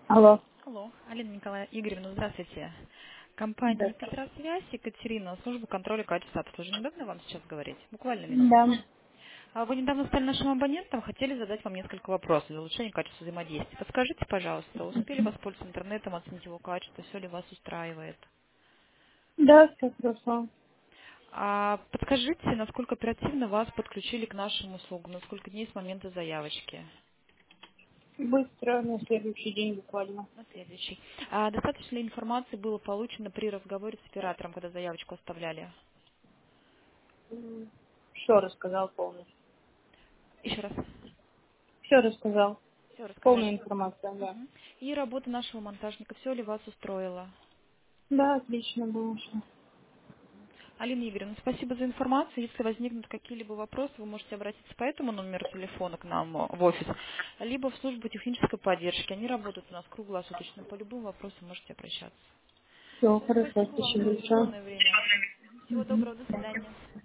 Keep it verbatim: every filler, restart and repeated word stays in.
Алло. Алло, Алина Николаевна Игоревна, здравствуйте. Да. Компания Петросвязь, Екатерина, служба контроля качества обслуживания. Удобно вам сейчас говорить? Буквально Да. минутку. А Вы недавно стали нашим абонентом, хотели задать вам несколько вопросов для улучшения качества взаимодействия. Подскажите, пожалуйста, успели воспользоваться интернетом, оценить его качество, все ли вас устраивает? Да, все хорошо. А подскажите, насколько оперативно вас подключили к нашим услугам, на сколько дней с момента заявочки? Быстро, на следующий день буквально. На следующий. А достаточно ли информации было получено при разговоре с оператором, когда заявочку оставляли? М, Все рассказал полностью. Еще раз. Все рассказал. Все Полная рассказали. информация, да. Мгм. И работа нашего монтажника, все ли вас устроило? Да, отлично было все. Алина Игоревна, спасибо за информацию. Если возникнут какие-либо вопросы, вы можете обратиться по этому номеру телефона к нам э, в офис, либо в службу технической поддержки. Они работают у нас круглосуточно. По любым вопросам можете обращаться. Все, Все, хорошо, спасибо вам за спасибо большое. уделенное время. Всего доброго, до свидания.